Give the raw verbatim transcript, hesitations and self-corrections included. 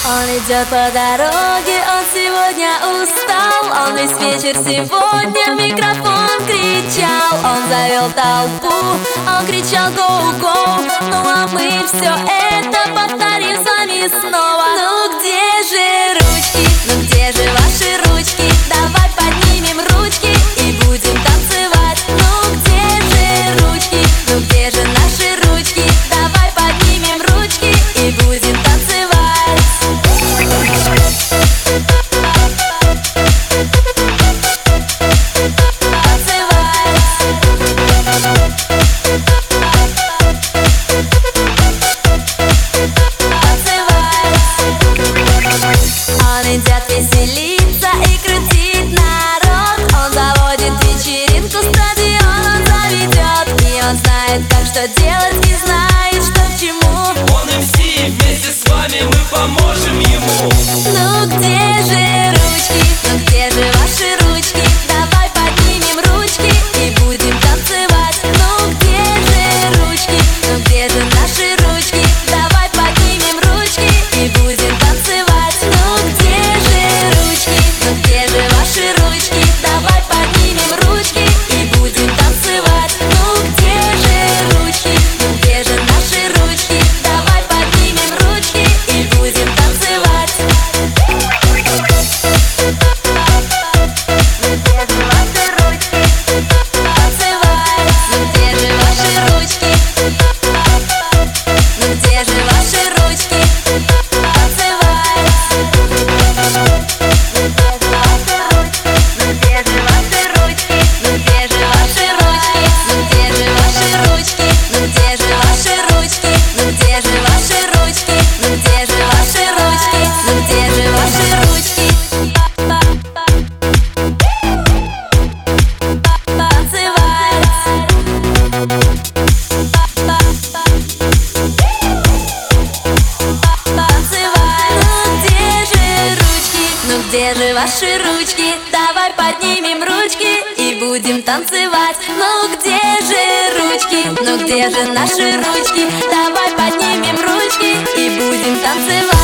Он идет по дороге, он сегодня устал. Он весь вечер сегодня в микрофон кричал. Он завел толпу, он кричал гоу-гоу. Ну а мы все это повторим с вами снова. Ну где же ручки, ну где же ваши ручки? Давай поднимем ручки и будем танцевать. Ну где же ручки, ну где же наши ручки? Давай поднимем ручки и будем танцевать. Идет веселиться и крутить народ. Он заводит вечеринку, стадион он заведет. И он знает, как что делать, и знает, что к чему. Он эм си, и вместе с вами мы поможем ему. Ну где же ручки, ну где же ваши ручки? Давай поднимем ручки и будем танцевать. Ну где же ручки, ну где же наши ручки? Давай поднимем ручки и будем танцевать. Ну где ну где же ваши ручки? Давай поднимем ручки и будем танцевать. Ну где же ручки? Ну где же наши ручки? Давай поднимем ручки и будем танцевать. Ну где же ваши ручки? Танцевать. Ну где же ваши ручки? Ну где же ваши ручки? Танцевать. Где же ваши ручки? Давай поднимем ручки и будем танцевать. Ну где же ручки? Ну где же наши ручки? Давай поднимем ручки и будем танцевать.